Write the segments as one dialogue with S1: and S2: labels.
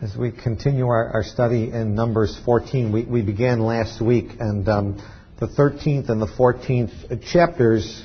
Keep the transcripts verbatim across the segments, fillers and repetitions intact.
S1: As we continue our, our study in Numbers fourteen, we, we began last week, and um, the thirteenth and the fourteenth chapters,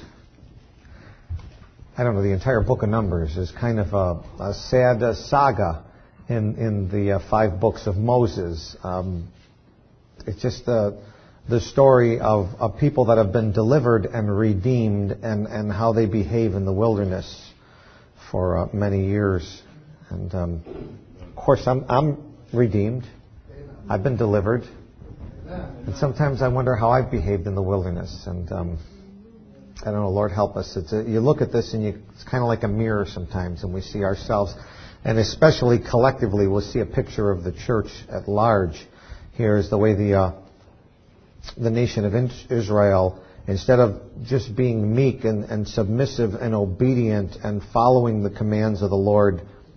S1: I don't know, the entire book of Numbers is kind of a, a sad uh, saga in, in the uh, five books of Moses. Um, it's just the, the story of, of people that have been delivered and redeemed and, and how they behave in the wilderness for uh, many years. And um, of course, I'm, I'm redeemed. I've been delivered. And sometimes I wonder how I've behaved in the wilderness. And um, I don't know, Lord help us. It's a, you look at this and you, it's kind of like a mirror sometimes, and we see ourselves. And especially collectively, we'll see a picture of the church at large. Here is the way the uh, the nation of Israel, instead of just being meek and, and submissive and obedient and following the commands of the Lord,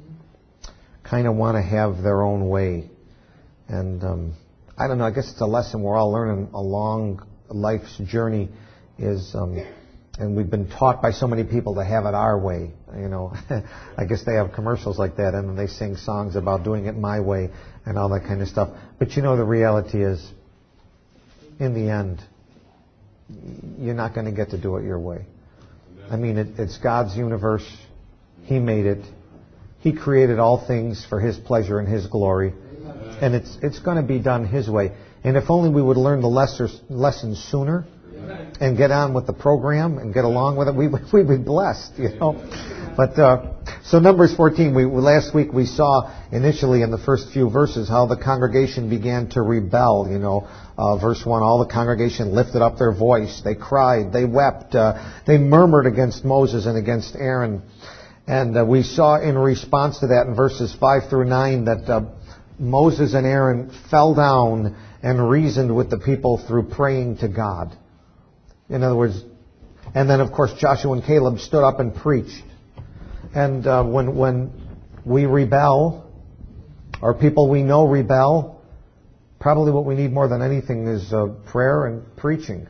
S1: kind of want to have their own way. And um, I don't know, I guess it's a lesson we're all learning along life's journey is, um, and we've been taught by so many people to have it our way. You know, I guess they have commercials like that, and they sing songs about doing it my way and all that kind of stuff. But you know, the reality is, in the end, you're not going to get to do it your way. I mean, it, it's God's universe. He made it. He created all things for His pleasure and His glory. And it's it's going to be done His way. And if only we would learn the lesser, lessons sooner and get on with the program and get along with it, we, we'd be blessed, you know. But uh, so Numbers fourteen, we, last week we saw initially in the first few verses how the congregation began to rebel, you know. Uh, verse one, all the congregation lifted up their voice. They cried. They wept. Uh, they murmured against Moses and against Aaron. And uh, we saw in response to that in verses five through nine that uh, Moses and Aaron fell down and reasoned with the people through praying to God. In other words, and then of course Joshua and Caleb stood up and preached. And uh, when when we rebel, or people we know rebel, probably what we need more than anything is uh, prayer and preaching.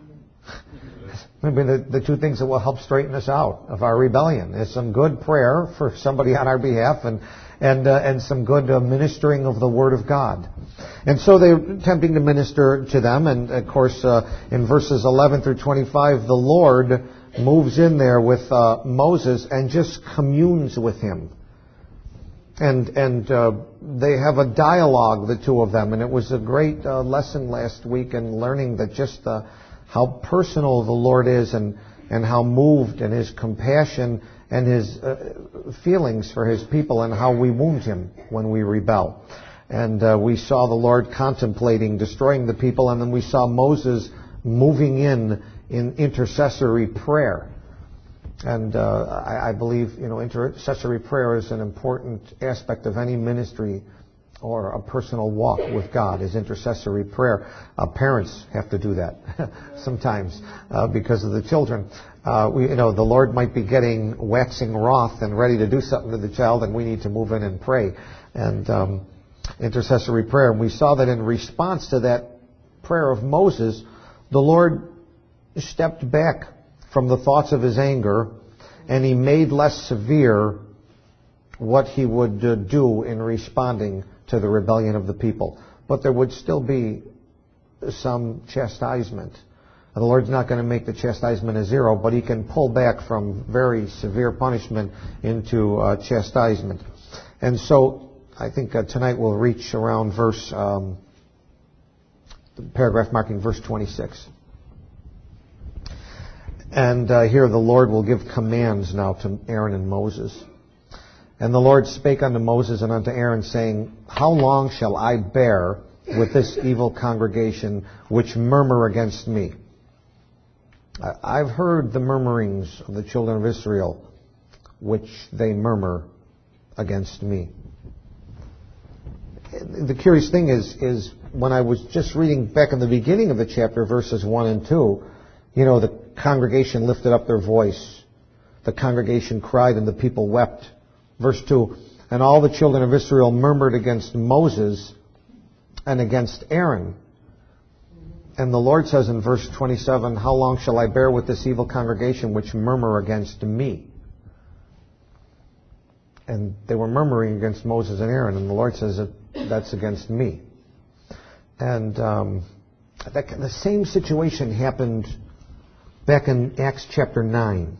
S1: Maybe the, the two things that will help straighten us out of our rebellion is some good prayer for somebody on our behalf and and uh, and some good uh, ministering of the Word of God. And so they're attempting to minister to them. And of course, uh, in verses eleven through twenty-five, the Lord moves in there with uh, Moses and just communes with him. And and uh, they have a dialogue, the two of them. And it was a great uh, lesson last week in learning that just uh, how personal the Lord is, and, and how moved, and His compassion and His uh, feelings for His people, and how we wound Him when we rebel. And uh, we saw the Lord contemplating destroying the people, and then we saw Moses moving in in intercessory prayer. And uh, I, I believe, you know, intercessory prayer is an important aspect of any ministry or a personal walk with God, is intercessory prayer. Uh, parents have to do that sometimes uh, because of the children. Uh, we, you know, the Lord might be getting waxing wroth and ready to do something to the child, and we need to move in and pray. And um, intercessory prayer. And we saw that in response to that prayer of Moses, the Lord stepped back from the thoughts of His anger, and He made less severe what He would uh, do in responding to the rebellion of the people. But there would still be some chastisement. And the Lord's not going to make the chastisement a zero, but He can pull back from very severe punishment into uh, chastisement. And so I think uh, tonight we'll reach around verse, um, the paragraph marking verse twenty-six. And uh, here the Lord will give commands now to Aaron and Moses. And the Lord spake unto Moses and unto Aaron, saying, How long shall I bear with this evil congregation which murmur against me? I've heard the murmurings of the children of Israel, which they murmur against me. The curious thing is, is when I was just reading back in the beginning of the chapter, verses one and two, you know, the congregation lifted up their voice. The congregation cried and the people wept. Verse two, and all the children of Israel murmured against Moses and against Aaron. And the Lord says in verse twenty-seven, How long shall I bear with this evil congregation which murmur against me? And they were murmuring against Moses and Aaron, and the Lord says that that's against me. And um, that, the same situation happened back in Acts chapter nine.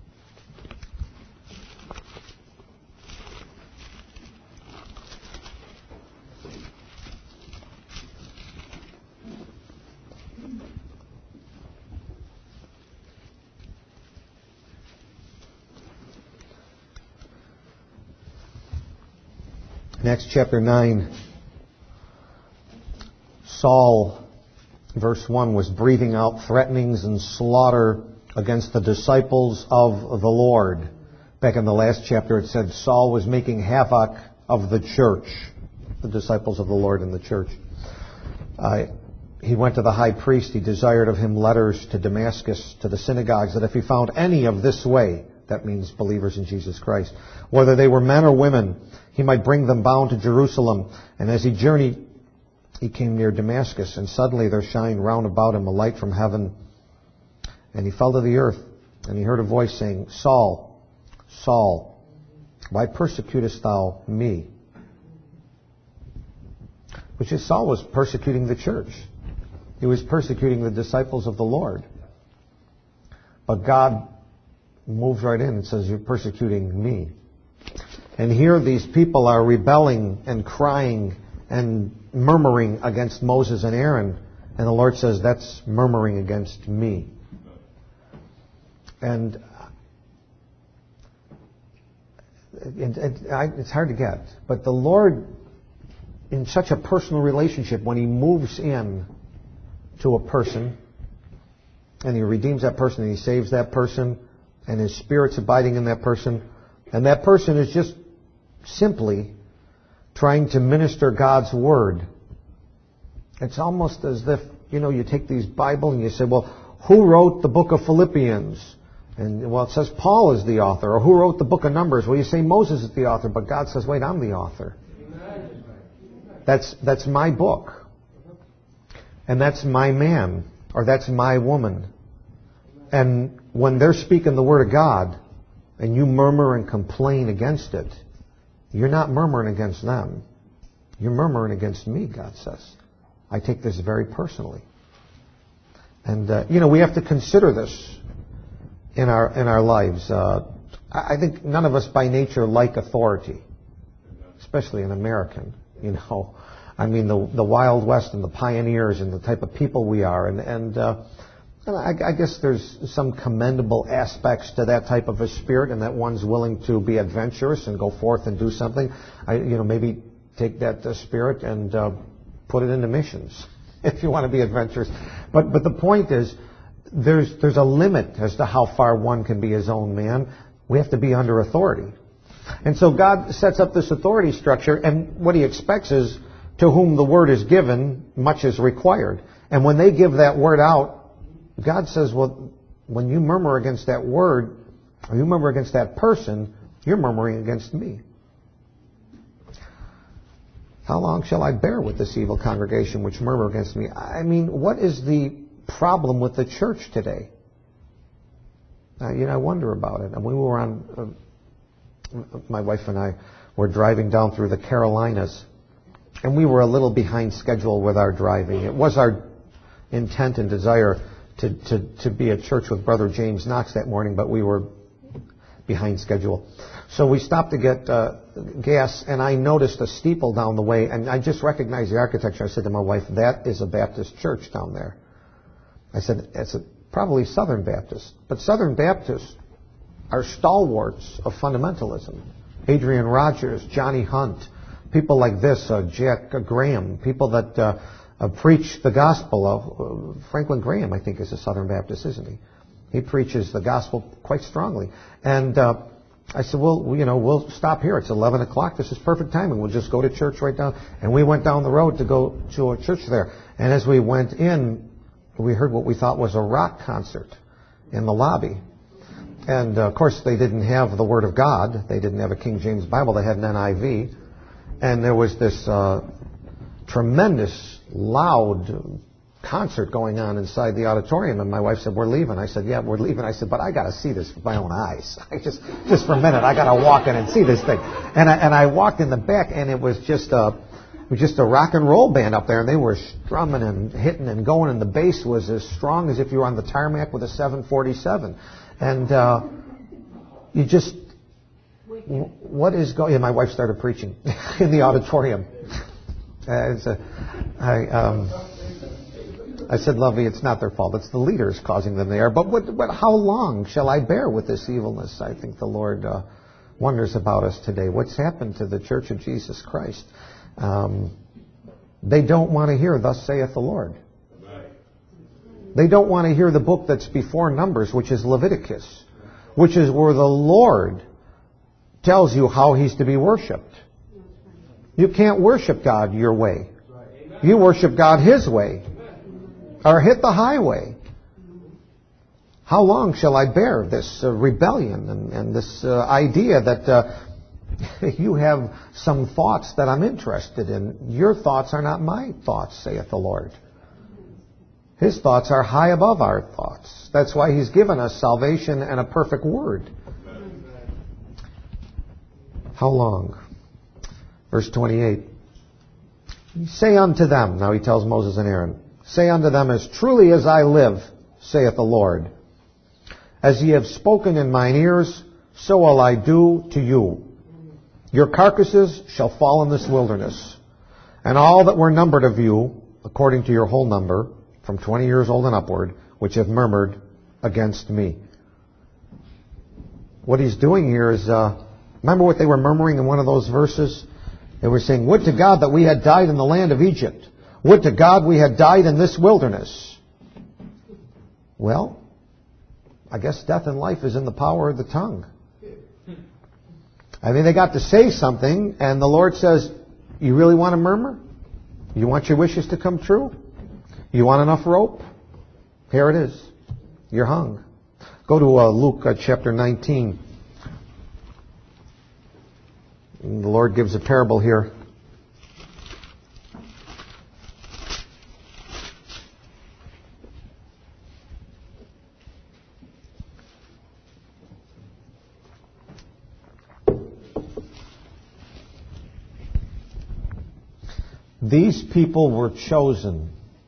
S1: In Acts chapter nine, Saul, verse one, was breathing out threatenings and slaughter against the disciples of the Lord. Back in the last chapter it said Saul was making havoc of the church, the disciples of the Lord in the church. Uh, he went to the high priest. He desired of him letters to Damascus, to the synagogues, that if he found any of this way, that means believers in Jesus Christ, whether they were men or women, he might bring them bound to Jerusalem. And as he journeyed, he came near Damascus, and suddenly there shined round about him a light from heaven. And he fell to the earth, and he heard a voice saying, Saul, Saul, why persecutest thou me? Which is, Saul was persecuting the church. He was persecuting the disciples of the Lord. But God moves right in and says, you're persecuting me. And here these people are rebelling and crying and murmuring against Moses and Aaron. And the Lord says, that's murmuring against me. And it, it, I, it's hard to get. But the Lord, in such a personal relationship, when He moves in to a person, and He redeems that person, and He saves that person, and His Spirit's abiding in that person, and that person is just simply trying to minister God's Word. It's almost as if, you know, you take these Bible and you say, well, who wrote the book of Philippians? And, well, it says Paul is the author. Or who wrote the book of Numbers? Well, you say Moses is the author, but God says, wait, I'm the author. That's, that's my book. And that's my man. Or that's my woman. And when they're speaking the Word of God, and you murmur and complain against it, you're not murmuring against them. You're murmuring against me, God says. I take this very personally. And, uh, you know, we have to consider this in our in our lives. Uh, I think none of us by nature like authority, especially an American, you know. I mean, the the Wild West and the pioneers and the type of people we are. And, and uh, I, I guess there's some commendable aspects to that type of a spirit, and that one's willing to be adventurous and go forth and do something. I, you know, maybe take that uh, spirit and uh, put it into missions if you want to be adventurous. But but the point is, there's there's a limit as to how far one can be his own man. We have to be under authority, and so God sets up this authority structure, and what He expects is, to whom the word is given, much is required. And when they give that word out, God says, well, when you murmur against that word, or you murmur against that person, you're murmuring against me. How long shall I bear with this evil congregation which murmur against me? I mean, what is the problem with the church today? Uh, you know, I wonder about it. And we were on, uh, my wife and I were driving down through the Carolinas, and we were a little behind schedule with our driving. It was our intent and desire To, to, to be at church with Brother James Knox that morning, but we were behind schedule. So we stopped to get uh, gas, and I noticed a steeple down the way, and I just recognized the architecture. I said to my wife, that is a Baptist church down there. I said, it's a, probably Southern Baptist. But Southern Baptists are stalwarts of fundamentalism. Adrian Rogers, Johnny Hunt, people like this, uh, Jack Graham, people that... Uh, Uh, preach the gospel of uh, Franklin Graham, I think, is a Southern Baptist, isn't he? He preaches the gospel quite strongly. And uh, I said, well, you know, we'll stop here. It's eleven o'clock. This is perfect timing. We'll just go to church right down. And we went down the road to go to a church there. And as we went in, we heard what we thought was a rock concert in the lobby. And, uh, of course, they didn't have the Word of God. They didn't have a King James Bible. They had an N I V. And there was this uh, tremendous, loud concert going on inside the auditorium, and my wife said, we're leaving. I said, yeah, we're leaving. I said, but I got to see this with my own eyes. I just, just for a minute, I got to walk in and see this thing. And I, and I walked in the back, and it was just a, it was just a rock and roll band up there, and they were strumming and hitting and going, and the bass was as strong as if you were on the tarmac with a seven forty-seven. And uh, you just, what is going? Yeah, my wife started preaching in the auditorium. Uh, it's a, I, um, I said, Lovey, it's not their fault. It's the leaders causing them there. But what, but how long shall I bear with this evilness? I think the Lord uh, wonders about us today. What's happened to the Church of Jesus Christ? Um, they don't want to hear, thus saith the Lord. They don't want to hear the book that's before Numbers, which is Leviticus, which is where the Lord tells you how He's to be worshipped. You can't worship God your way. You worship God His way. Or hit the highway. How long shall I bear this uh, rebellion and, and this uh, idea that uh, you have some thoughts that I'm interested in? Your thoughts are not my thoughts, saith the Lord. His thoughts are high above our thoughts. That's why He's given us salvation and a perfect word. How long? Verse twenty-eight. Say unto them, now He tells Moses and Aaron, say unto them, as truly as I live, saith the Lord, as ye have spoken in mine ears, so will I do to you. Your carcasses shall fall in this wilderness, and all that were numbered of you, according to your whole number, from twenty years old and upward, which have murmured against me. What He's doing here is, uh, remember what they were murmuring in one of those verses? They were saying, would to God that we had died in the land of Egypt. Would to God we had died in this wilderness. Well, I guess death and life is in the power of the tongue. I mean, they got to say something, and the Lord says, you really want to murmur? You want your wishes to come true? You want enough rope? Here it is. You're hung. Go to uh, Luke uh, chapter nineteen. And the Lord gives a parable here. These people were chosen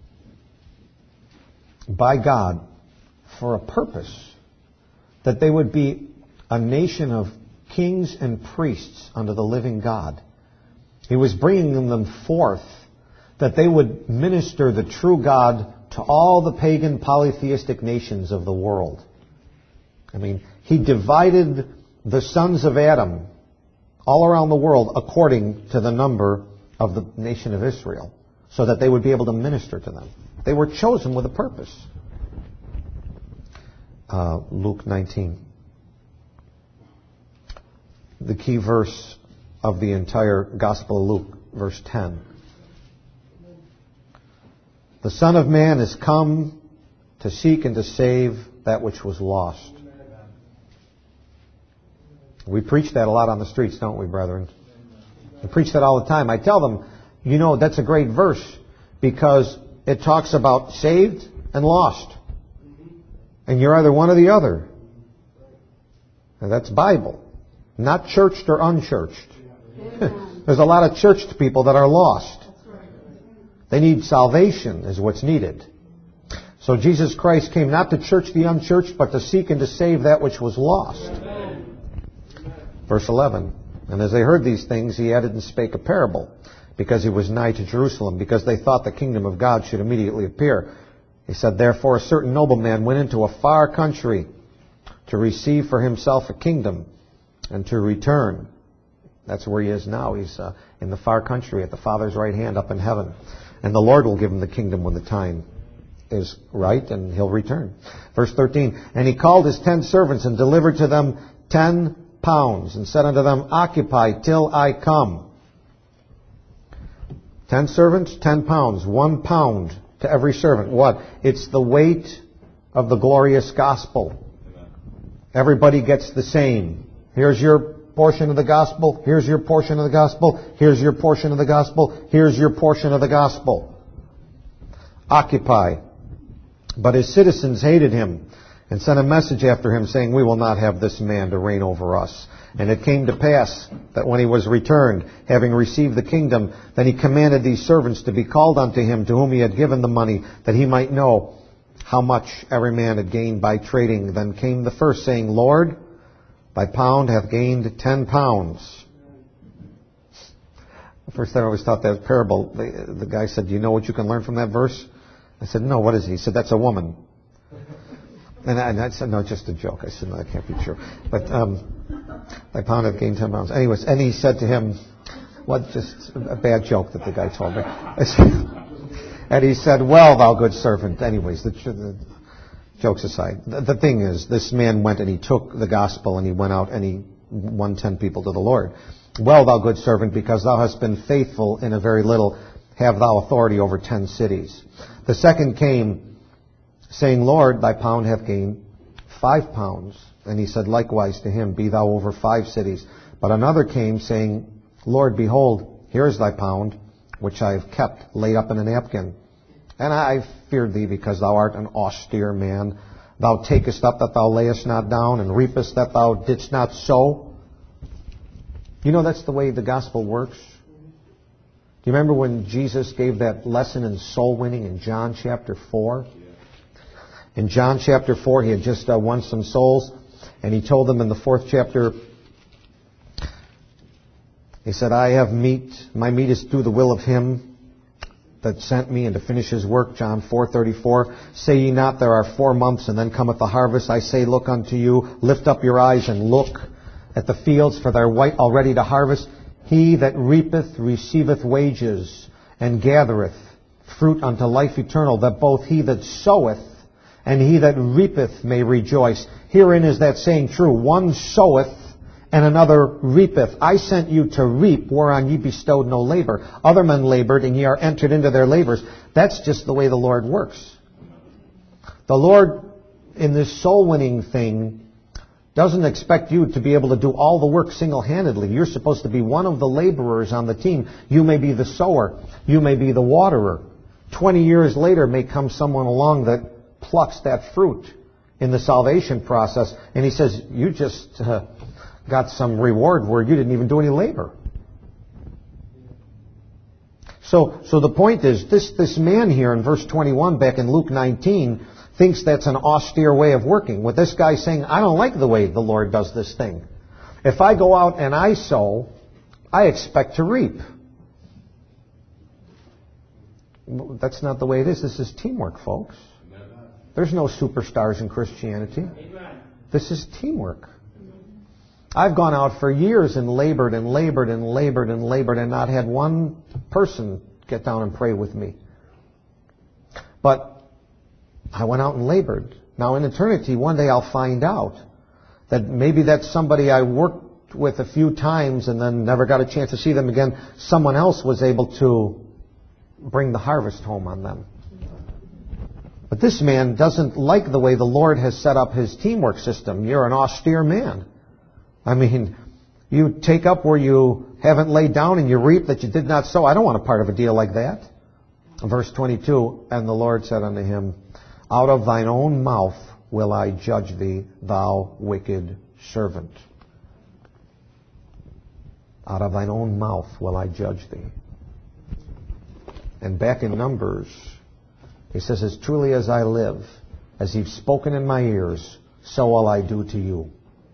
S1: by God for a purpose, that they would be a nation of kings and priests unto the living God. He was bringing them forth that they would minister the true God to all the pagan polytheistic nations of the world. I mean, He divided the sons of Adam all around the world according to the number of the nation of Israel, so that they would be able to minister to them. They were chosen with a purpose. Uh, Luke nineteen. The key verse of the entire Gospel of Luke, verse ten. The Son of Man is come to seek and to save that which was lost. We preach that a lot on the streets, don't we, brethren? I preach that all the time. I tell them, you know, that's a great verse because it talks about saved and lost. And you're either one or the other. And that's Bible. Not churched or unchurched. There's a lot of churched people that are lost. They need salvation is what's needed. So Jesus Christ came not to church the unchurched, but to seek and to save that which was lost. Verse eleven. And as they heard these things, He added and spake a parable, because He was nigh to Jerusalem, because they thought the kingdom of God should immediately appear. He said, therefore a certain nobleman went into a far country to receive for himself a kingdom and to return. That's where he is now. He's uh, in the far country at the Father's right hand up in heaven. And the Lord will give him the kingdom when the time is right, and He'll return. Verse thirteen. And he called his ten servants and delivered to them ten pounds, and said unto them, occupy till I come. Ten servants, ten pounds, one pound to every servant. What? It's the weight of the glorious gospel. Everybody gets the same. Here's your portion of the gospel. Here's your portion of the gospel. Here's your portion of the gospel. Here's your portion of the gospel. occupy. But his citizens hated him and sent a message after him saying, we will not have this man to reign over us. And it came to pass that when he was returned, having received the kingdom, then he commanded these servants to be called unto him to whom he had given the money, that he might know how much every man had gained by trading. Then came the first, saying, Lord, thy pound hath gained ten pounds. First, I always thought that parable. The, the guy said, do you know what you can learn from that verse? I said, no, what is it? He said, that's a woman. And I, and I said, no, just a joke. I said, no, that can't be true. But um, thy pound hath gained ten pounds. Anyways, and he said to him, what, just a bad joke that the guy told me. And he said, well, thou good servant. Anyways, the, the jokes aside, the, the thing is, this man went and he took the gospel and he went out and he won ten people to the Lord. Well, thou good servant, because thou hast been faithful in a very little, have thou authority over ten cities. The second came, saying, Lord, thy pound hath gained five pounds. And he said likewise to him, be thou over five cities. But another came, saying, Lord, behold, here is thy pound, which I have kept laid up in a napkin. And I feared thee, because thou art an austere man. Thou takest up that thou layest not down, and reapest that thou didst not sow. You know that's the way the gospel works. Do you remember when Jesus gave that lesson in soul winning in John chapter four? In John chapter four, he had just uh, won some souls, and he told them in the fourth chapter, he said, I have meat, my meat is to do the will of him that sent me and to finish his work. John four thirty-four. Say ye not, there are four months, and then cometh the harvest. I say, look unto you, lift up your eyes and look at the fields, for they are white already to harvest. He that reapeth receiveth wages, and gathereth fruit unto life eternal, that both he that soweth and he that reapeth may rejoice. Herein is that saying true, one soweth and another reapeth. I sent you to reap, whereon ye bestowed no labor. Other men labored, and ye are entered into their labors. That's just the way the Lord works. The Lord, in this soul-winning thing, doesn't expect you to be able to do all the work single-handedly. You're supposed to be one of the laborers on the team. You may be the sower. You may be the waterer. Twenty years later may come someone along that plucks that fruit in the salvation process, and he says, you just uh, got some reward where you didn't even do any labor. So, so the point is, this, this man here in verse twenty-one, back in Luke nineteen, thinks that's an austere way of working. With this guy saying, I don't like the way the Lord does this thing. If I go out and I sow, I expect to reap. That's not the way it is. This is teamwork, folks. There's no superstars in Christianity. This is teamwork. I've gone out for years and labored and labored and labored and labored and not had one person get down and pray with me. But I went out and labored. Now in eternity, one day I'll find out that maybe that's somebody I worked with a few times and then never got a chance to see them again. Someone else was able to bring the harvest home on them. But this man doesn't like the way the Lord has set up his teamwork system. You're an austere man. I mean, you take up where you haven't laid down and you reap that you did not sow. I don't want a part of a deal like that. Verse twenty-two, and the Lord said unto him, out of thine own mouth will I judge thee, thou wicked servant. Out of thine own mouth will I judge thee. And back in Numbers, he says, as truly as I live, as you've spoken in my ears, so will I do to you.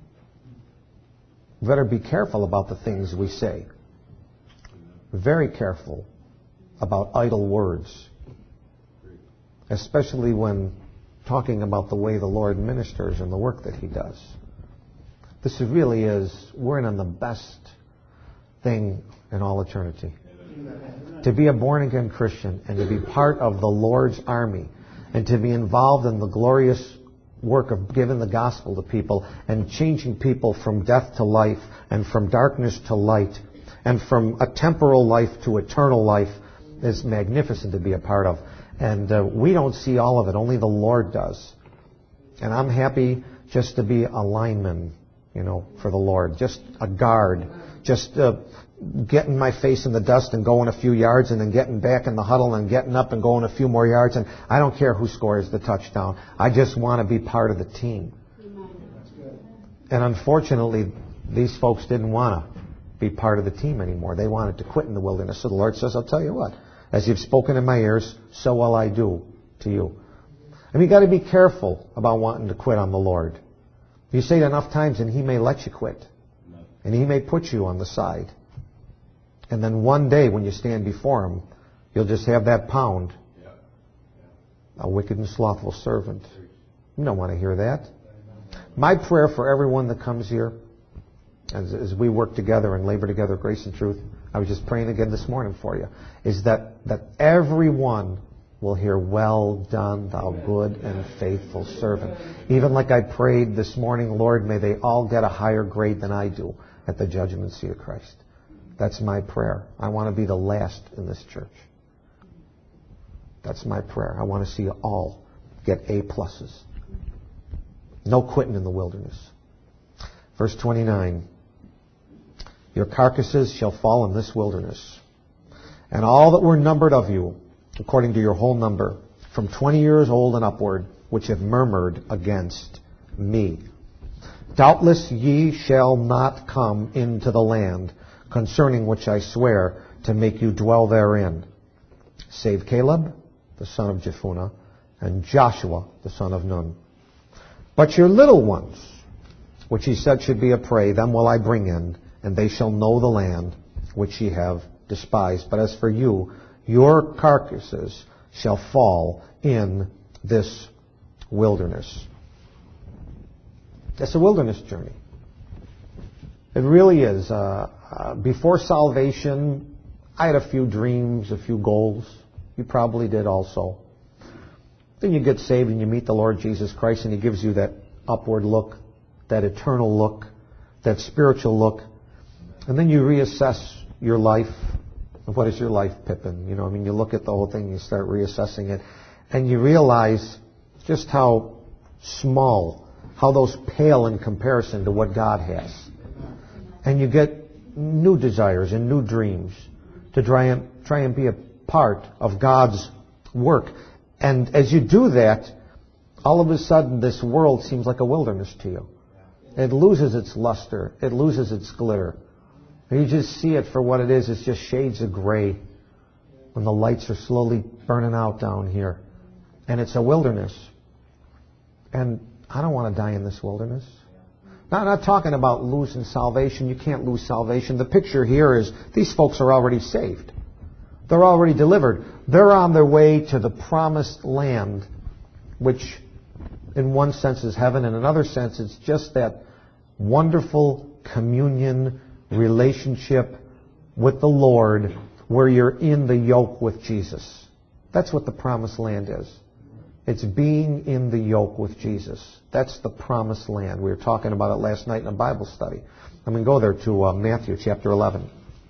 S1: We better be careful about the things we say. Very careful about idle words. Especially when talking about the way the Lord ministers and the work that He does. This really is, we're in on the best thing in all eternity. To be a born-again Christian and to be part of the Lord's army and to be involved in the glorious work of giving the gospel to people and changing people from death to life and from darkness to light and from a temporal life to eternal life is magnificent to be a part of. And uh, we don't see all of it. Only the Lord does. And I'm happy just to be a lineman you know, for the Lord. Just a guard. Just uh, getting my face in the dust and going a few yards and then getting back in the huddle and getting up and going a few more yards. And I don't care who scores the touchdown. I just want to be part of the team. And unfortunately, these folks didn't want to be part of the team anymore. They wanted to quit in the wilderness. So the Lord says, I'll tell you what, as you've spoken in my ears, so will I do to you. I mean, you've got to be careful about wanting to quit on the Lord. You say it enough times and He may let you quit. And He may put you on the side. And then one day when you stand before Him, you'll just have that pound. A wicked and slothful servant. You don't want to hear that. My prayer for everyone that comes here, as, as we work together and labor together, grace and truth, I was just praying again this morning for you, is that, that everyone will hear, well done, thou good and faithful servant. Even like I prayed this morning, Lord, may they all get a higher grade than I do at the judgment seat of Christ. That's my prayer. I want to be the last in this church. That's my prayer. I want to see you all get A pluses. No quitting in the wilderness. Verse twenty-nine. Your carcasses shall fall in this wilderness, and all that were numbered of you, according to your whole number, from twenty years old and upward, which have murmured against me. Doubtless ye shall not come into the land concerning which I swear to make you dwell therein, save Caleb, the son of Jephunneh, and Joshua, the son of Nun. But your little ones, which he said should be a prey, them will I bring in, and they shall know the land which ye have despised. But as for you, your carcasses shall fall in this wilderness. It's a wilderness journey. It really is. Uh, uh, before salvation, I had a few dreams, a few goals. You probably did also. Then you get saved and you meet the Lord Jesus Christ and He gives you that upward look, that eternal look, that spiritual look. And then you reassess your life. What is your life, Pippin? You know, I mean, you look at the whole thing, you start reassessing it, and you realize just how small, how those pale in comparison to what God has. And you get new desires and new dreams to try and try and be a part of God's work. And as you do that, all of a sudden this world seems like a wilderness to you. It loses its luster. It loses its glitter. And you just see it for what it is. It's just shades of gray when the lights are slowly burning out down here. And it's a wilderness. And I don't want to die in this wilderness. Now, I'm not talking about losing salvation. You can't lose salvation. The picture here is these folks are already saved. They're already delivered. They're on their way to the promised land, which in one sense is heaven. In another sense, it's just that wonderful communion relationship with the Lord where you're in the yoke with Jesus. That's what the promised land is. It's being in the yoke with Jesus. That's the promised land. We were talking about it last night in a Bible study. I'm going to go there to uh, Matthew chapter eleven.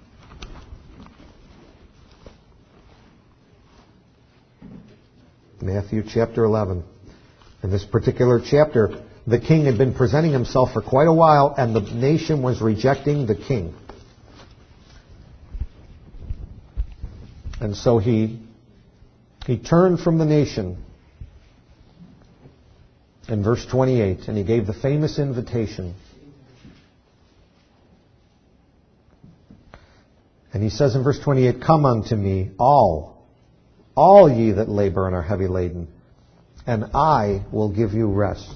S1: Matthew chapter eleven. In this particular chapter, the king had been presenting himself for quite a while, and the nation was rejecting the king. And so he he turned from the nation in verse twenty-eight, and he gave the famous invitation. And he says in verse twenty-eight, "Come unto me, all, all ye that labor and are heavy laden, and I will give you rest."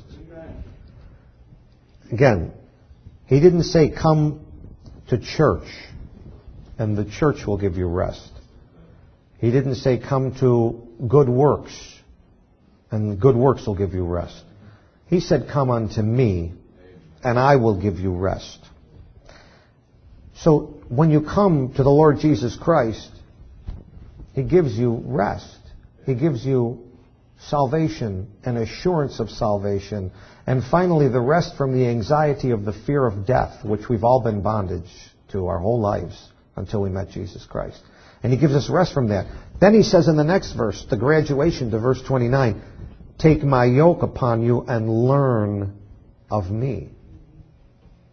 S1: Again, he didn't say come to church and the church will give you rest. He didn't say come to good works and good works will give you rest. He said come unto me and I will give you rest. So when you come to the Lord Jesus Christ, He gives you rest. He gives you salvation and assurance of salvation. And finally, the rest from the anxiety of the fear of death, which we've all been bondage to our whole lives until we met Jesus Christ. And He gives us rest from that. Then He says in the next verse, the graduation to verse twenty-nine, "Take my yoke upon you and learn of me."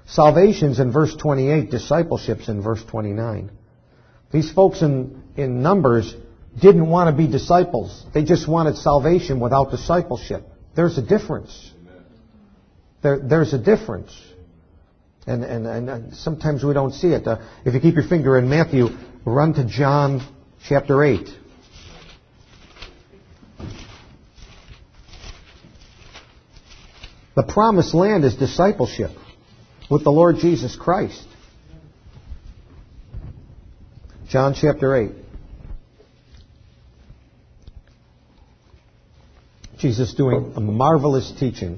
S1: Salvation's in verse twenty-eight. Discipleship's in verse twenty-nine. These folks in, in Numbers didn't want to be disciples. They just wanted salvation without discipleship. There's a difference. There, there's a difference. And, and, and sometimes we don't see it. Uh, if you keep your finger in Matthew, run to John chapter eight. The promised land is discipleship with the Lord Jesus Christ. John chapter eight. Jesus doing a marvelous teaching.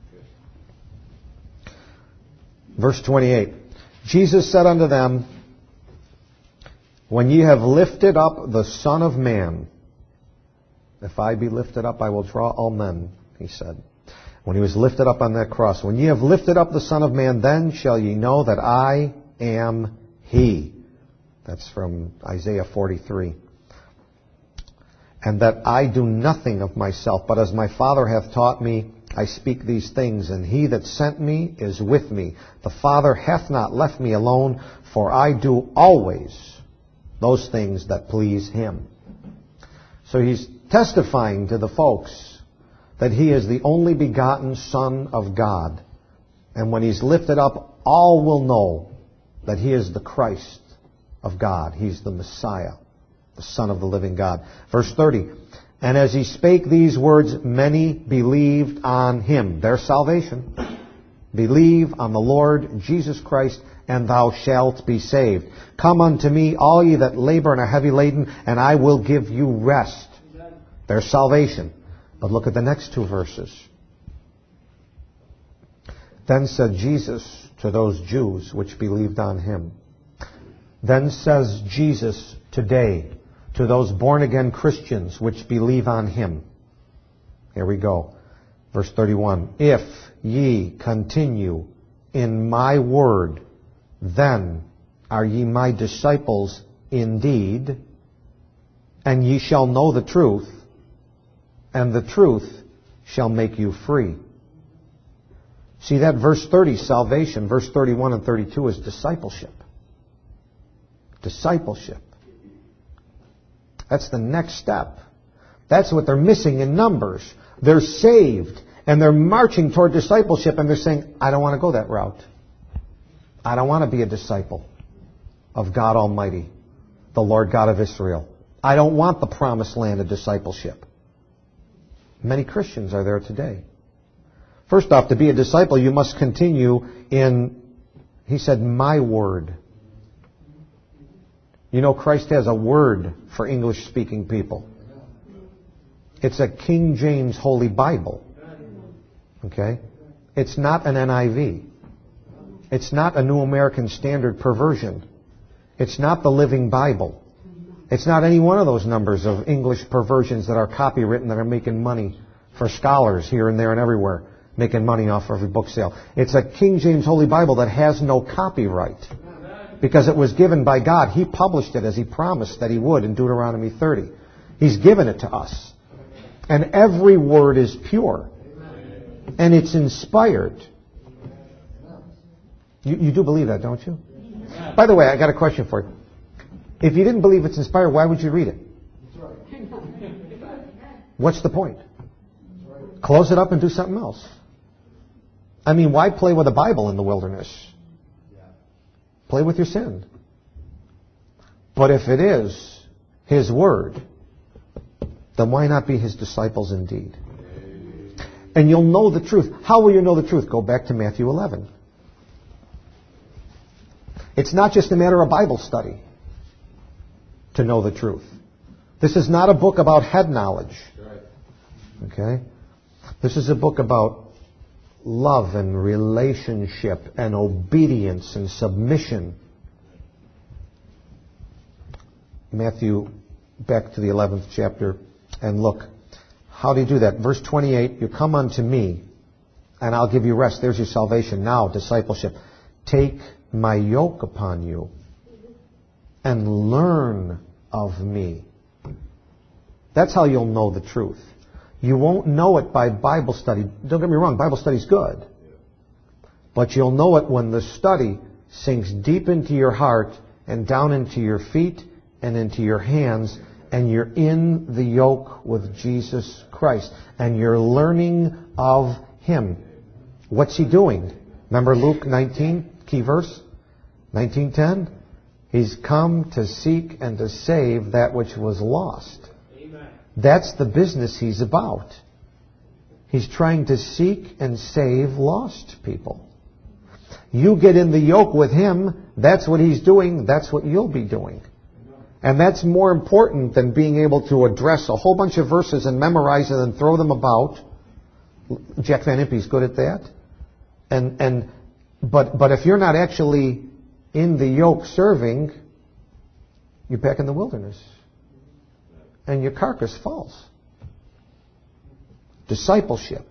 S1: Verse twenty-eight. Jesus said unto them, when ye have lifted up the Son of Man, if I be lifted up, I will draw all men, he said. When he was lifted up on that cross, when ye have lifted up the Son of Man, then shall ye know that I am he. That's from Isaiah forty-three. And that I do nothing of myself, but as my Father hath taught me, I speak these things, and he that sent me is with me. The Father hath not left me alone, for I do always those things that please him. So he's testifying to the folks that he is the only begotten Son of God. And when he's lifted up, all will know that he is the Christ of God. He's the Messiah, the Son of the living God. Verse thirty. And as he spake these words, many believed on him. Their salvation. Believe on the Lord Jesus Christ, and thou shalt be saved. Come unto me, all ye that labor and are heavy laden, and I will give you rest. Their salvation. But look at the next two verses. Then said Jesus to those Jews which believed on him. Then says Jesus today to those born-again Christians which believe on him. Here we go. Verse thirty-one. If ye continue in my word, then are ye my disciples indeed, and ye shall know the truth, and the truth shall make you free. See that verse thirty, salvation. Verse thirty-one and thirty-two is discipleship. Discipleship. That's the next step. That's what they're missing in Numbers. They're saved, and they're marching toward discipleship, and they're saying, I don't want to go that route. I don't want to be a disciple of God Almighty, the Lord God of Israel. I don't want the promised land of discipleship. Many Christians are there today. First off, to be a disciple, you must continue in, he said, my word. You know, Christ has a word for English-speaking people. It's a King James Holy Bible. Okay? It's not an N I V. It's not a New American Standard Perversion. It's not the Living Bible. It's not any one of those numbers of English perversions that are copywritten that are making money for scholars here and there and everywhere, making money off every book sale. It's a King James Holy Bible that has no copyright. Because it was given by God. He published it as he promised that he would in Deuteronomy thirty. He's given it to us. And every word is pure. And it's inspired. You, you do believe that, don't you? By the way, I got a question for you. If you didn't believe it's inspired, why would you read it? What's the point? Close it up and do something else. I mean, why play with a Bible in the wilderness? Play with your sin. But if it is his word, then why not be his disciples indeed? And you'll know the truth. How will you know the truth? Go back to Matthew eleven. It's not just a matter of Bible study to know the truth. This is not a book about head knowledge. Okay? This is a book about love and relationship and obedience and submission. Matthew, back to the eleventh chapter, and look. How do you do that? Verse twenty-eight, you come unto me, and I'll give you rest. There's your salvation. Now, discipleship. Take my yoke upon you, and learn of me. That's how you'll know the truth. You won't know it by Bible study. Don't get me wrong, Bible study's good. But you'll know it when the study sinks deep into your heart and down into your feet and into your hands, and you're in the yoke with Jesus Christ, and you're learning of Him. What's He doing? Remember Luke nineteen, key verse? nineteen ten? He's come to seek and to save that which was lost. Amen. That's the business He's about. He's trying to seek and save lost people. You get in the yoke with Him, that's what He's doing, that's what you'll be doing. And that's more important than being able to address a whole bunch of verses and memorize them and throw them about. Jack Van Impe's good at that. And and but but if you're not actually in the yoke serving, you're back in the wilderness. And your carcass falls. Discipleship.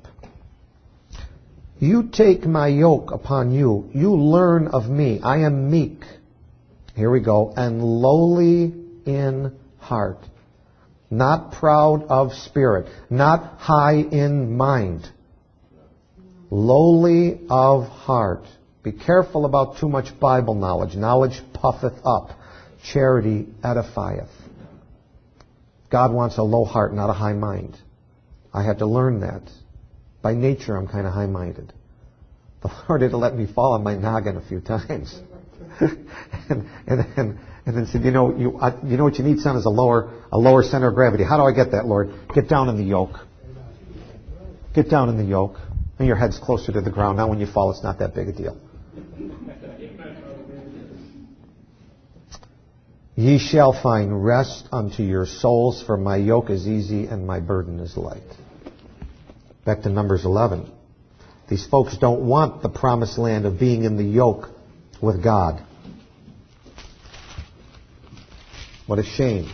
S1: You take my yoke upon you. You learn of me. I am meek. Here we go. And lowly in heart. Not proud of spirit. Not high in mind. Lowly of heart. Be careful about too much Bible knowledge. Knowledge puffeth up. Charity edifieth. God wants a low heart, not a high mind. I had to learn that. By nature, I'm kind of high-minded. The Lord had to let me fall on my noggin a few times. and, and, and, and then said, you know, you, I, you know what you need, son, is a lower, a lower center of gravity. How do I get that, Lord? Get down in the yoke. Get down in the yoke. And your head's closer to the ground. Now when you fall, it's not that big a deal. Ye shall find rest unto your souls, for my yoke is easy and my burden is light. Back to Numbers eleven. These folks don't want the promised land of being in the yoke with God. What a shame.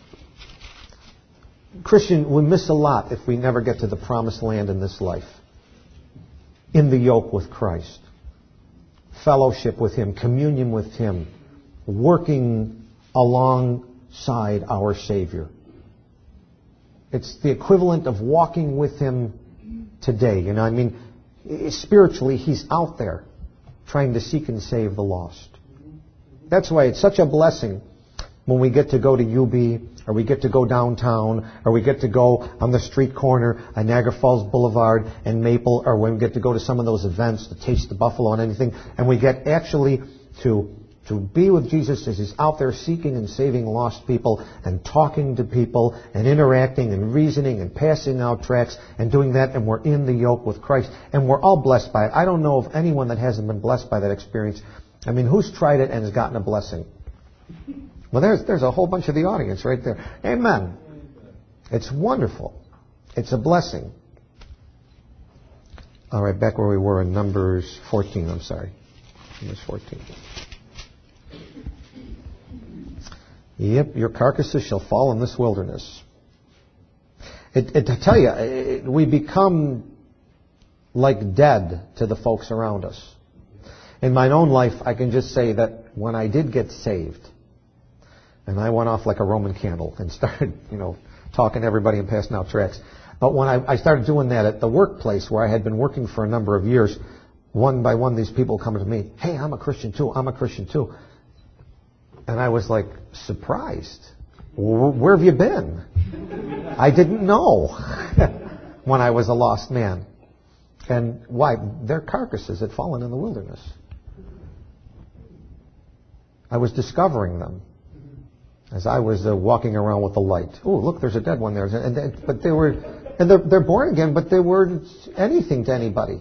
S1: Christian, we miss a lot if we never get to the promised land in this life. In the yoke with Christ. Fellowship with Him, communion with Him, working alongside our Savior. It's the equivalent of walking with Him today. You know, I mean, spiritually, He's out there trying to seek and save the lost. That's why it's such a blessing when we get to go to U B, or we get to go downtown, or we get to go on the street corner on Niagara Falls Boulevard and Maple, or when we get to go to some of those events to taste the buffalo and anything, and we get actually to to be with Jesus as He's out there seeking and saving lost people and talking to people and interacting and reasoning and passing out tracts and doing that, and we're in the yoke with Christ. And we're all blessed by it. I don't know of anyone that hasn't been blessed by that experience. I mean, who's tried it and has gotten a blessing? Well, there's there's a whole bunch of the audience right there. Amen. It's wonderful. It's a blessing. All right, back where we were in Numbers fourteen. I'm sorry. Numbers fourteen. Yep, your carcasses shall fall in this wilderness. It, it, I tell you, it, we become like dead to the folks around us. In my own life, I can just say that when I did get saved, and I went off like a Roman candle and started, you know, talking to everybody and passing out tracts. But when I, I started doing that at the workplace where I had been working for a number of years, one by one these people coming to me, hey, I'm a Christian too, I'm a Christian too. And I was like surprised. Where have you been? I didn't know when I was a lost man. And why? Their carcasses had fallen in the wilderness. I was discovering them as I was uh, walking around with the light. Oh, look, there's a dead one there. And, and, but they were, and they're, they're born again, but they weren't anything to anybody.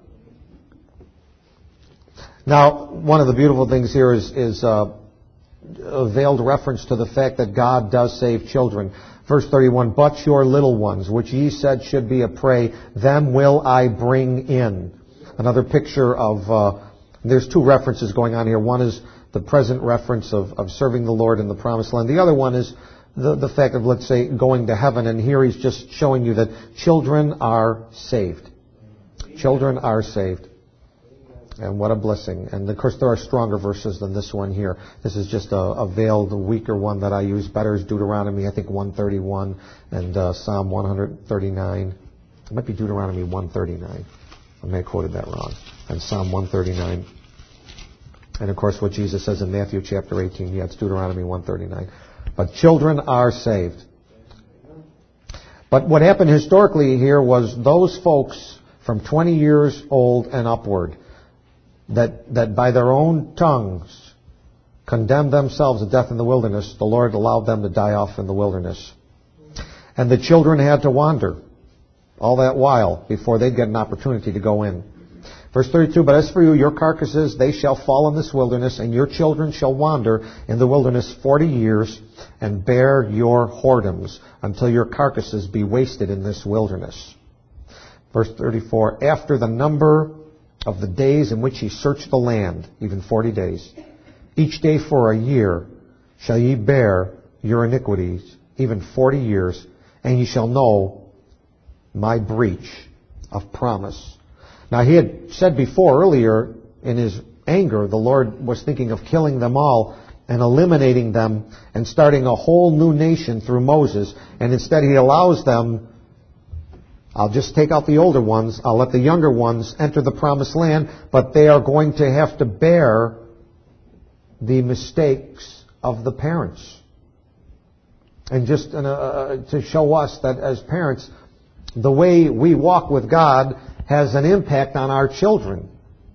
S1: Now, one of the beautiful things here is, is uh, a veiled reference to the fact that God does save children. Verse thirty-one, but your little ones, which ye said should be a prey, them will I bring in. Another picture of, uh, there's two references going on here. One is the present reference of, of serving the Lord in the promised land. The other one is the, the fact of, let's say, going to heaven. And here he's just showing you that children are saved. Children are saved. And what a blessing. And of course there are stronger verses than this one here. This is just a, a veiled, weaker one that I use. Better is Deuteronomy, I think, one thirty-one and uh, Psalm one thirty-nine. It might be Deuteronomy one thirty-nine. I may have quoted that wrong. and Psalm one thirty-nine. And of course what Jesus says in Matthew chapter eighteen. Yeah, it's Deuteronomy one thirty-nine. But children are saved. But what happened historically here was those folks from twenty years old and upward that, that by their own tongues condemned themselves to death in the wilderness, the Lord allowed them to die off in the wilderness. And the children had to wander all that while before they'd get an opportunity to go in. Verse thirty-two, but as for you, your carcasses, they shall fall in this wilderness, and your children shall wander in the wilderness forty years, and bear your whoredoms, until your carcasses be wasted in this wilderness. Verse thirty-four, after the number of the days in which ye search the land, even forty days, each day for a year, shall ye bear your iniquities, even forty years, and ye shall know my breach of promise. Now he had said before, earlier, in his anger, the Lord was thinking of killing them all and eliminating them and starting a whole new nation through Moses. And instead he allows them, I'll just take out the older ones, I'll let the younger ones enter the promised land, but they are going to have to bear the mistakes of the parents. And just uh, to show us that as parents, the way we walk with God has an impact on our children.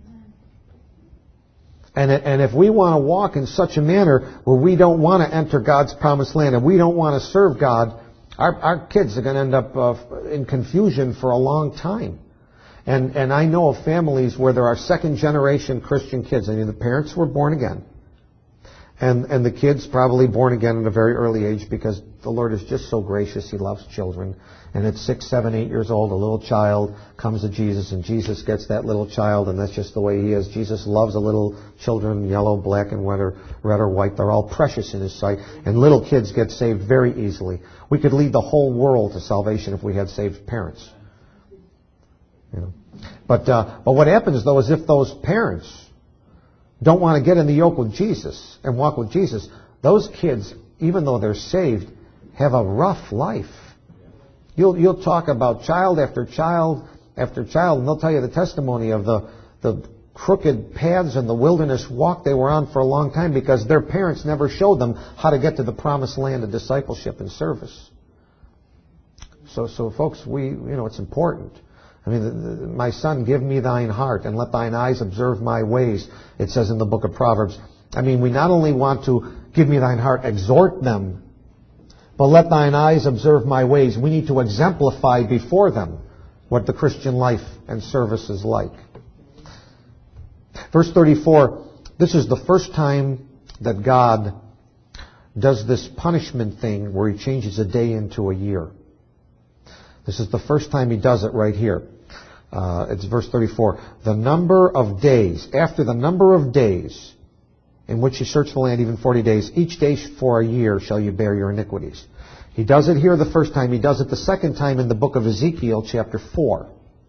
S1: And, and if we want to walk in such a manner where we don't want to enter God's promised land and we don't want to serve God, our, our kids are going to end up uh, in confusion for a long time. And, and I know of families where there are second generation Christian kids. I mean, the parents were born again. And, and the kids probably born again at a very early age because the Lord is just so gracious. He loves children. And at six, seven, eight years old, a little child comes to Jesus, and Jesus gets that little child, and that's just the way he is. Jesus loves the little children, yellow, black, and red or, red or white. They're all precious in his sight. And little kids get saved very easily. We could lead the whole world to salvation if we had saved parents. You know. But, uh, but what happens, though, is if those parents don't want to get in the yoke with Jesus and walk with Jesus, those kids, even though they're saved, have a rough life. You'll, you'll talk about child after child after child, and they'll tell you the testimony of the, the crooked paths and the wilderness walk they were on for a long time because their parents never showed them how to get to the promised land of discipleship and service. So, so folks, we, you know, it's important. I mean, the, the, my son, give me thine heart and let thine eyes observe my ways, it says in the book of Proverbs. I mean, we not only want to give me thine heart, exhort them, but let thine eyes observe my ways. We need to exemplify before them what the Christian life and service is like. Verse thirty-four, this is the first time that God does this punishment thing where he changes a day into a year. This is the first time he does it right here. Uh, it's verse thirty-four. The number of days, after the number of days in which you search the land, even forty days, each day for a year shall you bear your iniquities. He does it here the first time. He does it the second time in the book of Ezekiel, chapter four.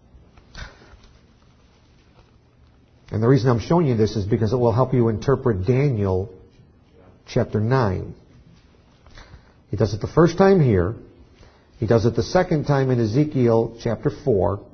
S1: And the reason I'm showing you this is because it will help you interpret Daniel, chapter nine. He does it the first time here. He does it the second time in Ezekiel, chapter four.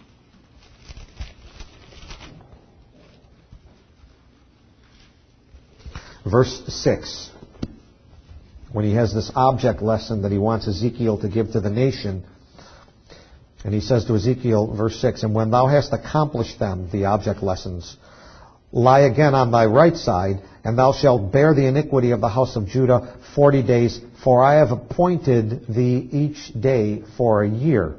S1: Verse six, when he has this object lesson that he wants Ezekiel to give to the nation. And he says to Ezekiel, verse six, and when thou hast accomplished them, the object lessons, lie again on thy right side, and thou shalt bear the iniquity of the house of Judah forty days, for I have appointed thee each day for a year.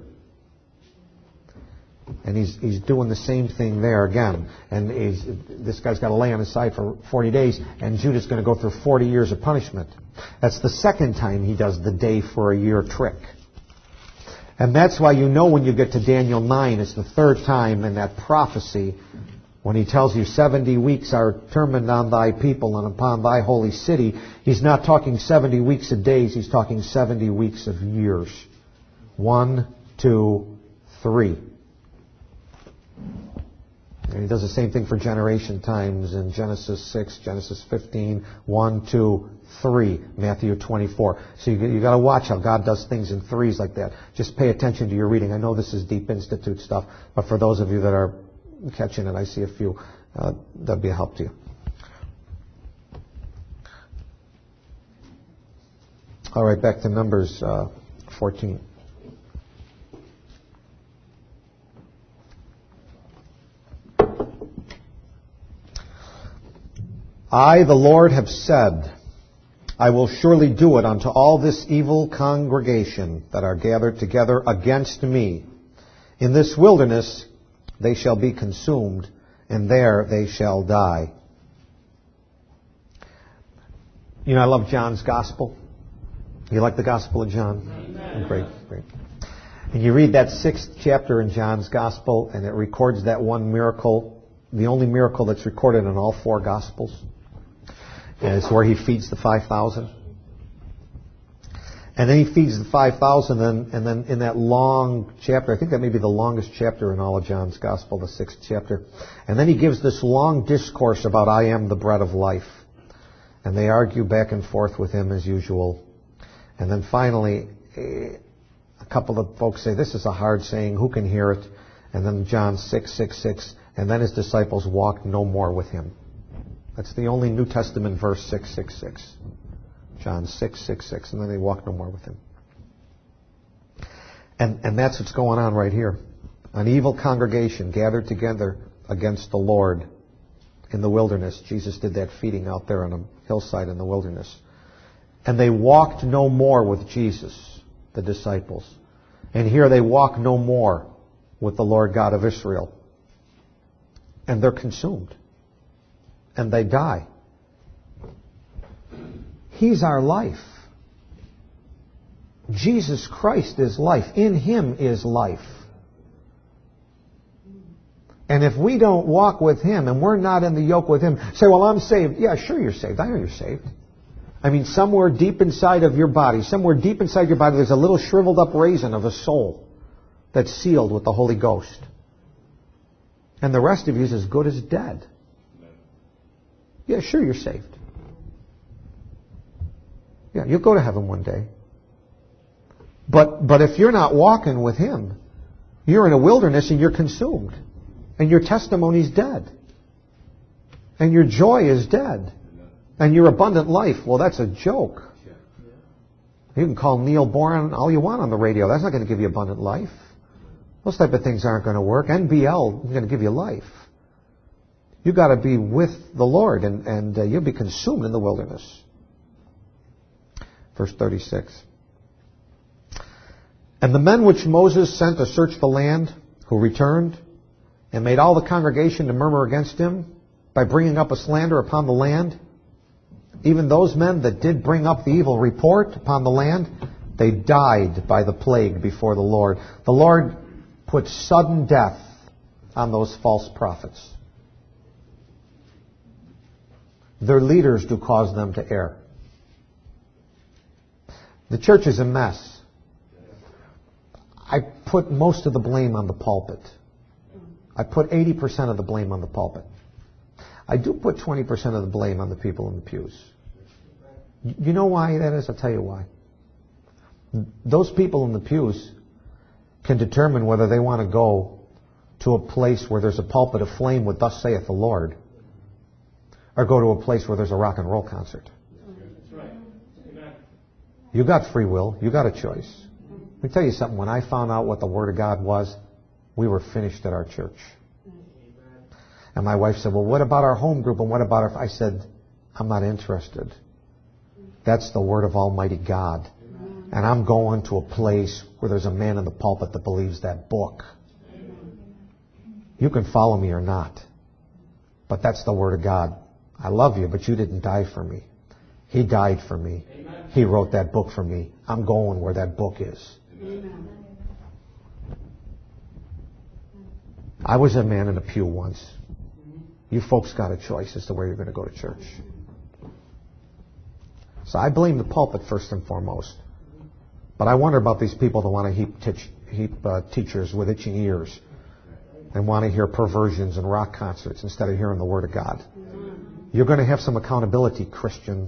S1: And he's he's doing the same thing there again. And he's, this guy's got to lay on his side for forty days, and Judah's going to go through forty years of punishment. That's the second time he does the day for a year trick. And that's why you know when you get to Daniel nine, it's the third time in that prophecy when he tells you seventy weeks are determined on thy people and upon thy holy city. He's not talking seventy weeks of days, he's talking seventy weeks of years. One, two, three. And he does the same thing for generation times in Genesis six, Genesis fifteen, one, two, three, Matthew twenty-four. So you, you got to watch how God does things in threes like that. Just pay attention to your reading. I know this is Deep Institute stuff, but for those of you that are catching it. I see a few. Uh, that'd be a help to you. All right, back to Numbers uh, fourteen. I, the Lord, have said, I will surely do it unto all this evil congregation that are gathered together against me. In this wilderness they shall be consumed, and there they shall die. You know, I love John's Gospel. You like the Gospel of John? Amen. Great, great. And you read that sixth chapter in John's Gospel, and it records that one miracle, the only miracle that's recorded in all four Gospels. And it's where he feeds the five thousand. And then he feeds the five thousand, and, and then in that long chapter, I think that may be the longest chapter in all of John's Gospel, the sixth chapter. And then he gives this long discourse about, I am the bread of life. And they argue back and forth with him as usual. And then finally, a couple of folks say, this is a hard saying, who can hear it? And then John six, six, six, and then his disciples walked no more with him. That's the only New Testament verse, six six six. John six six six, and then they walk no more with him. And and that's what's going on right here. An evil congregation gathered together against the Lord in the wilderness. Jesus did that feeding out there on a hillside in the wilderness. And they walked no more with Jesus, the disciples. And here they walk no more with the Lord God of Israel. And they're consumed. And they die. He's our life. Jesus Christ is life. In Him is life. And if we don't walk with Him and we're not in the yoke with Him, say, well, I'm saved. Yeah, sure you're saved. I know you're saved. I mean, somewhere deep inside of your body, somewhere deep inside your body, there's a little shriveled up raisin of a soul that's sealed with the Holy Ghost. And the rest of you is as good as dead. Yeah, sure you're saved. Yeah, you'll go to heaven one day. But but if you're not walking with Him, you're in a wilderness and you're consumed. And your testimony's dead. And your joy is dead. And your abundant life, well, that's a joke. You can call Neil Boran all you want on the radio. That's not going to give you abundant life. Those type of things aren't going to work. N B L is going to give you life. You've got to be with the Lord, and, and uh, you'll be consumed in the wilderness. Verse thirty-six. And the men which Moses sent to search the land, who returned, and made all the congregation to murmur against him, by bringing up a slander upon the land, even those men that did bring up the evil report upon the land, they died by the plague before the Lord. The Lord put sudden death on those false prophets. Their leaders do cause them to err. The church is a mess. I put most of the blame on the pulpit. I put eighty percent of the blame on the pulpit. I do put twenty percent of the blame on the people in the pews. You know why that is? I'll tell you why. Those people in the pews can determine whether they want to go to a place where there's a pulpit aflame with "Thus saith the Lord," or go to a place where there's a rock and roll concert. That's right. You got free will. You got a choice. Let me tell you something. When I found out what the Word of God was, we were finished at our church. And my wife said, well, what about our home group and what about our... I said, I'm not interested. That's the Word of Almighty God. And I'm going to a place where there's a man in the pulpit that believes that book. You can follow me or not. But that's the Word of God. I love you, but you didn't die for me. He died for me. Amen. He wrote that book for me. I'm going where that book is. Amen. I was a man in a pew once. You folks got a choice as to where you're going to go to church. So I blame the pulpit first and foremost. But I wonder about these people that want to heap, teach, heap uh, teachers with itching ears and want to hear perversions and rock concerts instead of hearing the Word of God. You're going to have some accountability, Christian.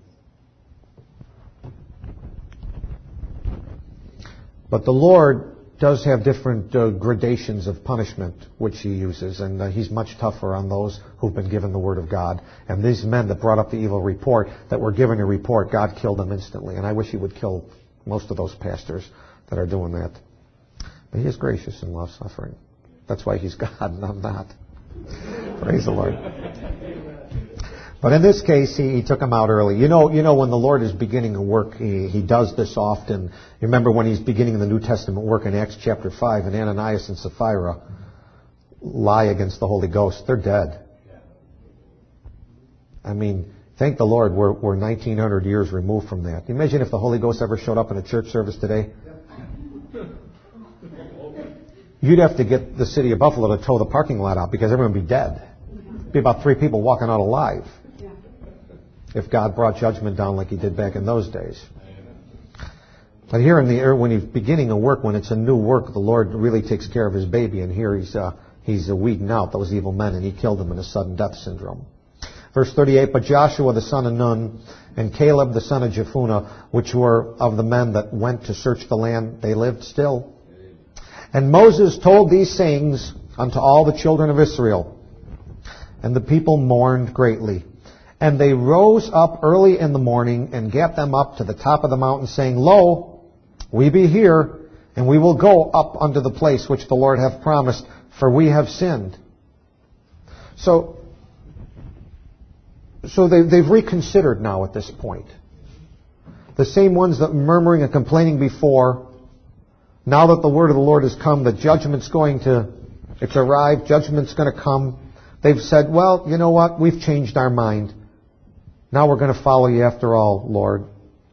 S1: But the Lord does have different uh, gradations of punishment, which he uses, and uh, he's much tougher on those who've been given the Word of God. And these men that brought up the evil report, that were given a report, God killed them instantly. And I wish he would kill most of those pastors that are doing that. But he is gracious and long-suffering. That's why he's God and I'm not. Praise the Lord. But in this case, he, he took him out early. You know, you know, when the Lord is beginning a work, he, he does this often. You remember when he's beginning the New Testament work in Acts chapter five, and Ananias and Sapphira lie against the Holy Ghost. They're dead. I mean, thank the Lord we're, we're nineteen hundred years removed from that. Can you imagine if the Holy Ghost ever showed up in a church service today? You'd have to get the city of Buffalo to tow the parking lot out because everyone would be dead. It'd be about three people walking out alive if God brought judgment down like he did back in those days. But here in the when he's beginning a work, when it's a new work, the Lord really takes care of his baby. And here he's uh, he's uh, weeding out those evil men, and he killed them in a sudden death syndrome. Verse thirty-eight, but Joshua the son of Nun and Caleb the son of Jephunneh, which were of the men that went to search the land, they lived still. And Moses told these sayings unto all the children of Israel. And the people mourned greatly. And they rose up early in the morning and gat them up to the top of the mountain, saying, Lo, we be here, and we will go up unto the place which the Lord hath promised, for we have sinned. So, so they, they've reconsidered now at this point. The same ones that were murmuring and complaining before, now that the word of the Lord has come, the judgment's going to, it's arrived, judgment's going to come. They've said, well, you know what, we've changed our mind. Now we're going to follow you after all, Lord.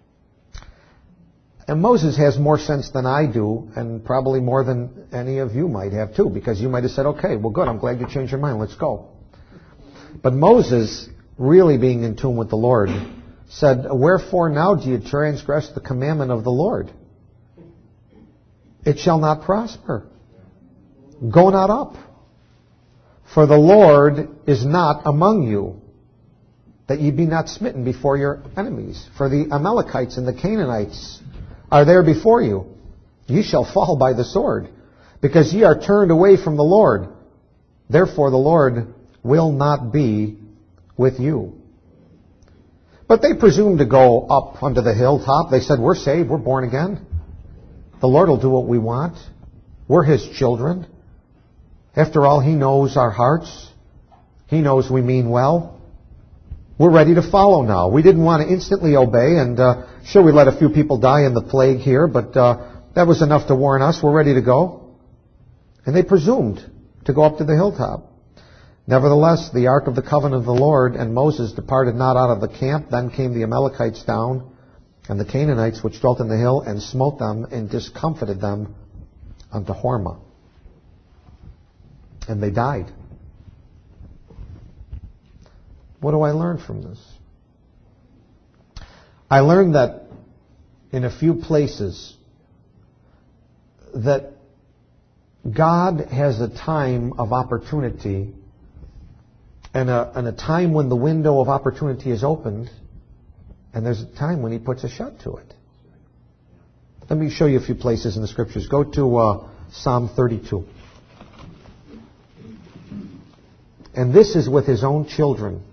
S1: And Moses has more sense than I do, and probably more than any of you might have too, because you might have said, okay, well good, I'm glad you changed your mind, let's go. But Moses, really being in tune with the Lord, said, wherefore now do you transgress the commandment of the Lord? It shall not prosper. Go not up. For the Lord is not among you, that ye be not smitten before your enemies. For the Amalekites and the Canaanites are there before you. Ye shall fall by the sword, because ye are turned away from the Lord. Therefore the Lord will not be with you. But they presumed to go up unto the hilltop. They said, we're saved, we're born again. The Lord will do what we want. We're his children. After all, he knows our hearts. He knows we mean well. We're ready to follow now. We didn't want to instantly obey, and uh, sure, we let a few people die in the plague here, but uh, that was enough to warn us. We're ready to go. And they presumed to go up to the hilltop. Nevertheless, the ark of the covenant of the Lord and Moses departed not out of the camp. Then came the Amalekites down, and the Canaanites which dwelt in the hill, and smote them, and discomfited them unto Hormah. And they died. What do I learn from this? I learned that in a few places that God has a time of opportunity and a, and a time when the window of opportunity is opened, and there's a time when he puts a shut to it. Let me show you a few places in the Scriptures. Go to uh, Psalm thirty-two. And this is with his own children.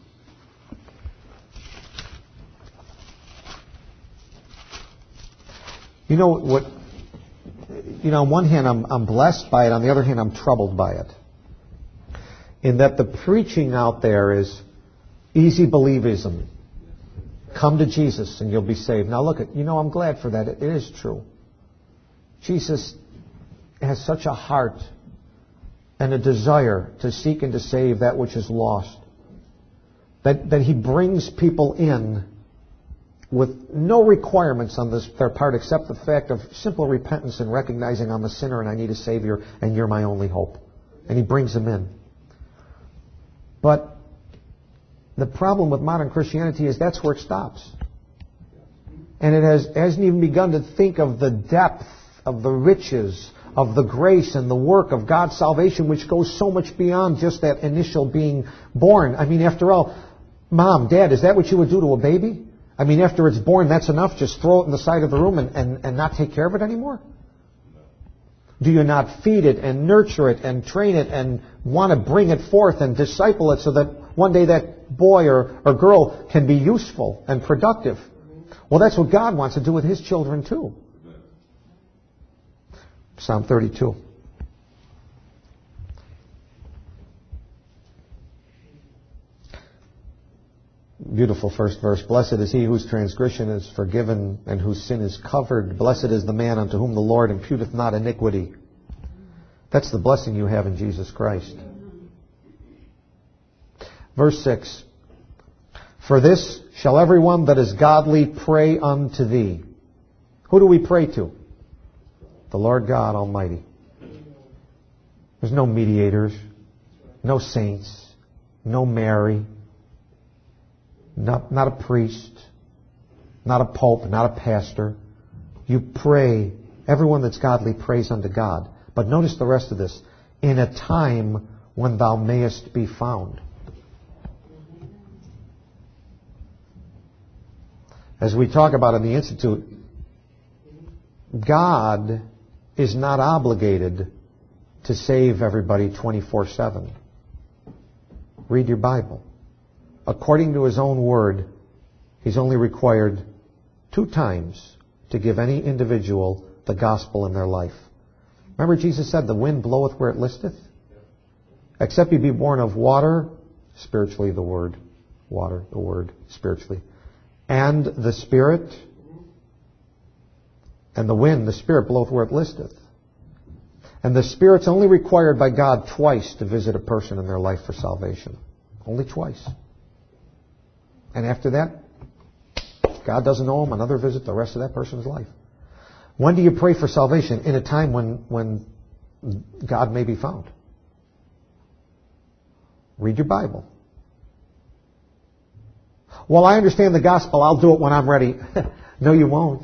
S1: You know what? You know, on one hand, I'm, I'm blessed by it. On the other hand, I'm troubled by it. In that the preaching out there is easy believism. Come to Jesus and you'll be saved. Now look, at you know, I'm glad for that. It, it is true. Jesus has such a heart and a desire to seek and to save that which is lost, that, that he brings people in with no requirements on this, their part except the fact of simple repentance and recognizing I'm a sinner and I need a Savior and you're my only hope. And he brings them in. But the problem with modern Christianity is that's where it stops. And it has, hasn't even begun to think of the depth of the riches of the grace and the work of God's salvation, which goes so much beyond just that initial being born. I mean, after all, Mom, Dad, is that what you would do to a baby? I mean, after it's born, that's enough? Just throw it in the side of the room and, and, and not take care of it anymore? Do you not feed it and nurture it and train it and want to bring it forth and disciple it so that one day that boy or, or girl can be useful and productive? Well, that's what God wants to do with His children too. Psalm thirty-two. Beautiful first verse. Blessed is he whose transgression is forgiven and whose sin is covered. Blessed is the man unto whom the Lord imputeth not iniquity. That's the blessing you have in Jesus Christ. Verse six. For this shall everyone that is godly pray unto thee. Who do we pray to? The Lord God Almighty. There's no mediators, no saints, no Mary, not, not a priest, not a pope, not a pastor. You pray, everyone that's godly prays unto God. But notice the rest of this. In a time when thou mayest be found. As we talk about in the Institute, God is not obligated to save everybody twenty-four seven. Read your Bible. According to His own word, He's only required two times to give any individual the gospel in their life. Remember Jesus said, the wind bloweth where it listeth? Except you be born of water, spiritually the word, water, the word, spiritually, and the Spirit, and the wind, the Spirit bloweth where it listeth. And the Spirit's only required by God twice to visit a person in their life for salvation. Only twice. And after that, God doesn't owe them another visit the rest of that person's life. When do you pray for salvation? In a time when, when God may be found. Read your Bible. Well, I understand the gospel. I'll do it when I'm ready. No, you won't.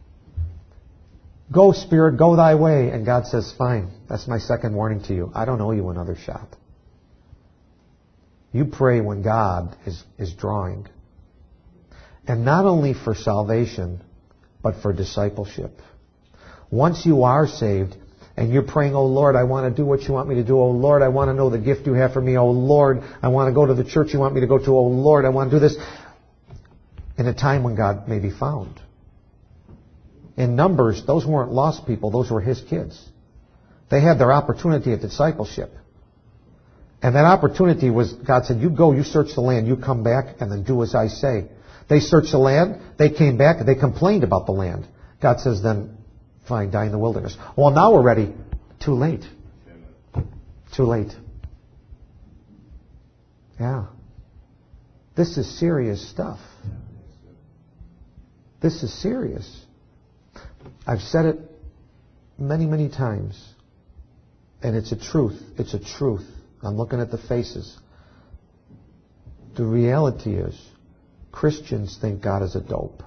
S1: Go, Spirit, go thy way. And God says, fine. That's my second warning to you. I don't owe you another shot. You pray when God is, is drawing. And not only for salvation, but for discipleship. Once you are saved, and you're praying, oh Lord, I want to do what you want me to do. Oh Lord, I want to know the gift you have for me. Oh Lord, I want to go to the church you want me to go to. Oh Lord, I want to do this. In a time when God may be found. In Numbers, those weren't lost people. Those were His kids. They had their opportunity at discipleship. And that opportunity was, God said, you go, you search the land, you come back, and then do as I say. They searched the land, they came back, they complained about the land. God says, then, fine, die in the wilderness. Well, now we're ready. Too late. Too late. Yeah. This is serious stuff. This is serious. I've said it many, many times. And it's a truth. It's a truth. I'm looking at the faces. The reality is, Christians think God is a dope.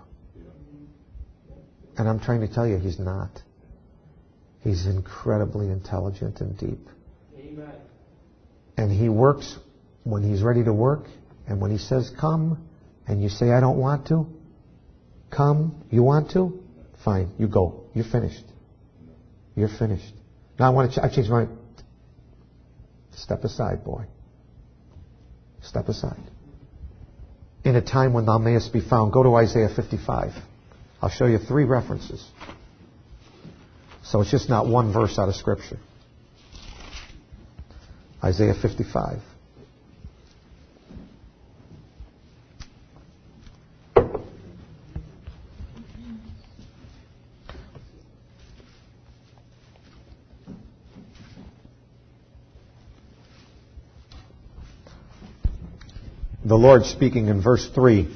S1: And I'm trying to tell you, He's not. He's incredibly intelligent and deep. Amen. And He works when He's ready to work. And when He says, come, and you say, I don't want to, come, you want to? Fine, you go. You're finished. You're finished. Now I want to, ch- I changed my mind. Step aside, boy. Step aside. In a time when thou mayest be found, go to Isaiah fifty-five. I'll show you three references. So it's just not one verse out of Scripture. Isaiah fifty-five. The Lord speaking in verse three.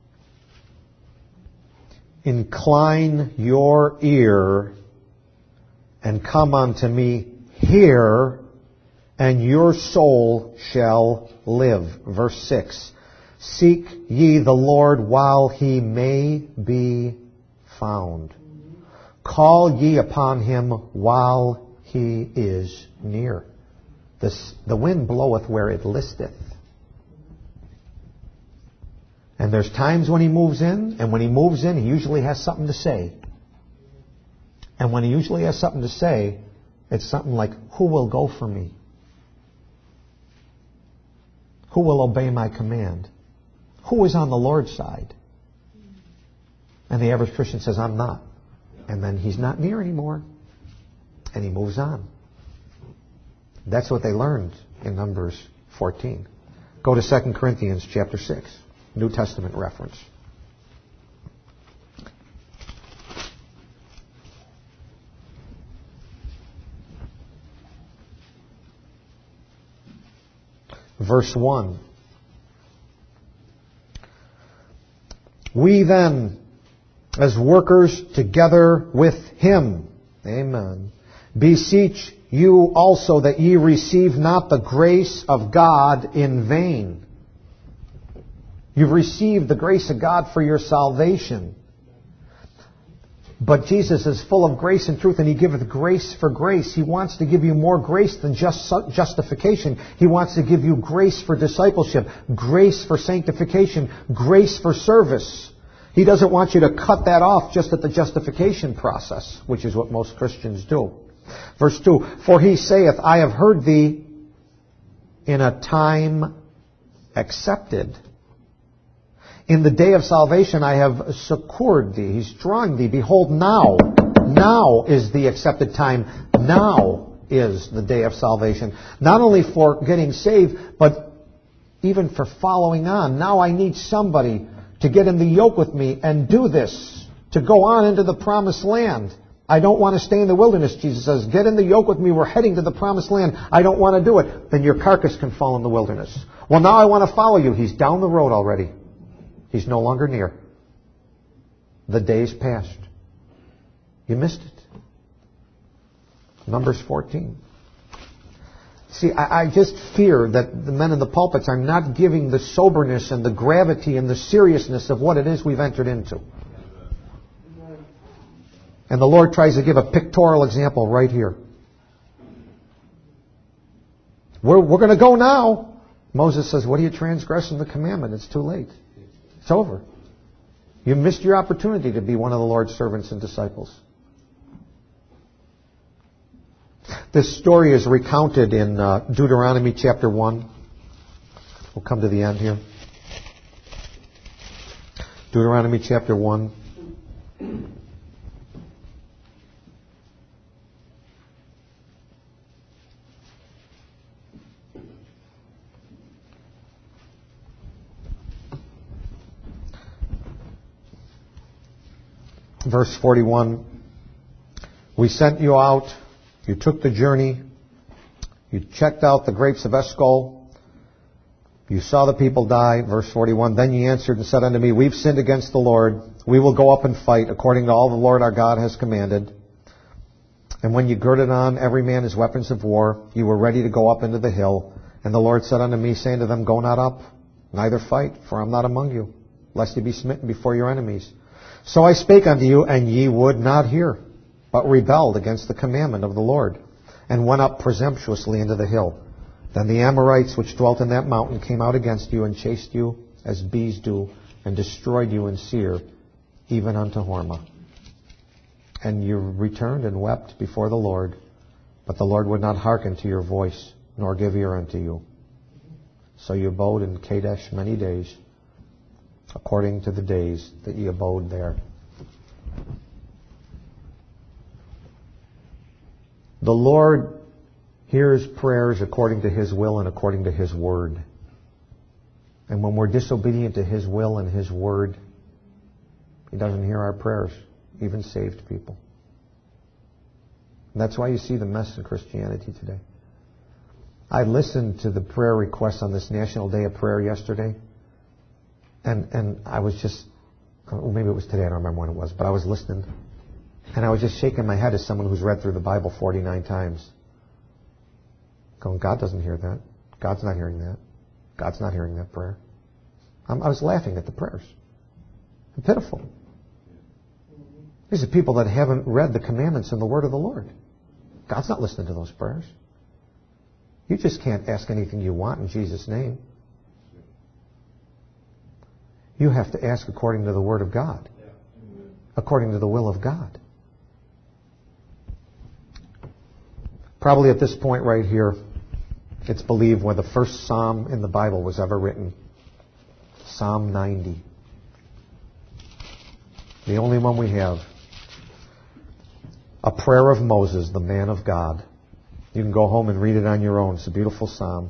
S1: Incline your ear and come unto me, hear, and your soul shall live. Verse six. Seek ye the Lord while He may be found. Call ye upon Him while He is near. This, the wind bloweth where it listeth. And there's times when He moves in, and when He moves in, He usually has something to say. And when He usually has something to say, It's something like, who will go for me? Who will obey my command? Who is on the Lord's side? And the average Christian says, I'm not. And then he's not near anymore. And he moves on. That's what they learned in Numbers fourteen. Go to Second Corinthians chapter six, New Testament reference. Verse one. We then, as workers together with Him, amen, beseech you also that ye receive not the grace of God in vain. You've received the grace of God for your salvation. But Jesus is full of grace and truth, and He giveth grace for grace. He wants to give you more grace than just justification. He wants to give you grace for discipleship, grace for sanctification, grace for service. He doesn't want you to cut that off just at the justification process, which is what most Christians do. Verse two, for He saith, I have heard thee in a time accepted. In the day of salvation I have succored thee. He's drawing thee. Behold, now, now is the accepted time. Now is the day of salvation. Not only for getting saved, but even for following on. Now I need somebody to get in the yoke with me and do this, to go on into the promised land. I don't want to stay in the wilderness, Jesus says. Get in the yoke with me. We're heading to the promised land. I don't want to do it. Then your carcass can fall in the wilderness. Well, now I want to follow you. He's down the road already. He's no longer near. The day's passed. You missed it. Numbers fourteen. See, I, I just fear that the men in the pulpits are not giving the soberness and the gravity and the seriousness of what it is we've entered into. And the Lord tries to give a pictorial example right here. We're, we're going to go now. Moses says, what are you transgressing the commandment? It's too late. It's over. You missed your opportunity to be one of the Lord's servants and disciples. This story is recounted in uh, Deuteronomy chapter one. We'll come to the end here. Deuteronomy chapter one. Verse forty-one, we sent you out, you took the journey, you checked out the grapes of Eshcol, you saw the people die. Verse forty-one, then ye answered and said unto me, we've sinned against the Lord, we will go up and fight according to all the Lord our God has commanded. And when you girded on every man his weapons of war, you were ready to go up into the hill. And the Lord said unto me, saying to them, go not up, neither fight, for I am not among you, lest ye be smitten before your enemies. So I spake unto you, and ye would not hear, but rebelled against the commandment of the Lord, and went up presumptuously into the hill. Then the Amorites which dwelt in that mountain came out against you, and chased you as bees do, and destroyed you in Seir, even unto Hormah. And you returned and wept before the Lord, but the Lord would not hearken to your voice, nor give ear unto you. So you abode in Kadesh many days, according to the days that ye abode there. The Lord hears prayers according to His will and according to His word. And when we're disobedient to His will and His word, He doesn't hear our prayers, even saved people. And that's why you see the mess in Christianity today. I listened to the prayer requests on this National Day of Prayer yesterday. And and I was just, or maybe it was today, I don't remember when it was, but I was listening. And I was just shaking my head as someone who's read through the Bible forty-nine times. Going, God doesn't hear that. God's not hearing that. God's not hearing that prayer. I'm, I was laughing at the prayers. And pitiful. These are people that haven't read the commandments and the word of the Lord. God's not listening to those prayers. You just can't ask anything you want in Jesus' name. You have to ask according to the Word of God, according to the will of God. Probably at this point right here, it's believed where the first psalm in the Bible was ever written. Psalm ninety. The only one we have. A prayer of Moses, the man of God. You can go home and read it on your own. It's a beautiful psalm.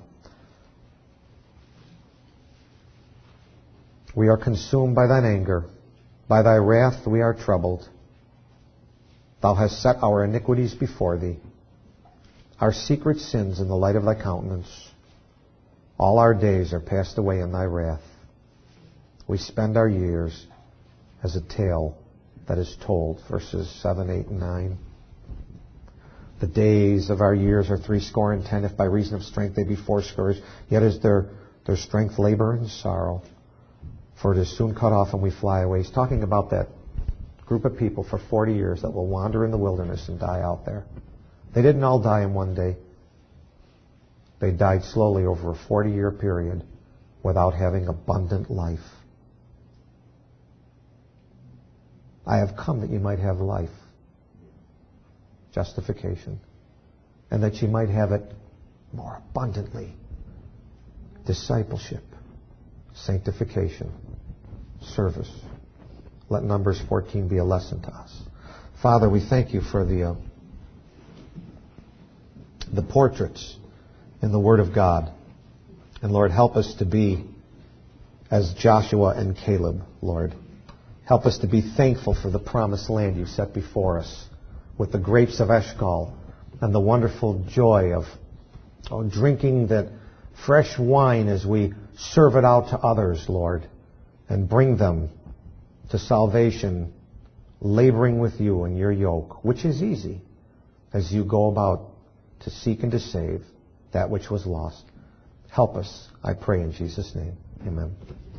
S1: We are consumed by thine anger. By thy wrath we are troubled. Thou hast set our iniquities before thee, our secret sins in the light of thy countenance. All our days are passed away in thy wrath. We spend our years as a tale that is told. Verses seven, eight, and nine. The days of our years are threescore and ten, if by reason of strength they be fourscore. Yet is their, their strength labor and sorrow, for it is soon cut off and we fly away. He's talking about that group of people for forty years that will wander in the wilderness and die out there. They didn't all die in one day. They died slowly over a forty-year period without having abundant life. I have come that you might have life, justification, and that you might have it more abundantly. Discipleship, sanctification, service. Let Numbers fourteen be a lesson to us. Father, we thank you for the uh, the portraits in the Word of God. And Lord, help us to be as Joshua and Caleb, Lord. Help us to be thankful for the promised land you set before us with the grapes of Eshcol and the wonderful joy of oh, drinking that fresh wine as we serve it out to others, Lord, and bring them to salvation, laboring with you in your yoke, which is easy as you go about to seek and to save that which was lost. Help us, I pray in Jesus' name. Amen.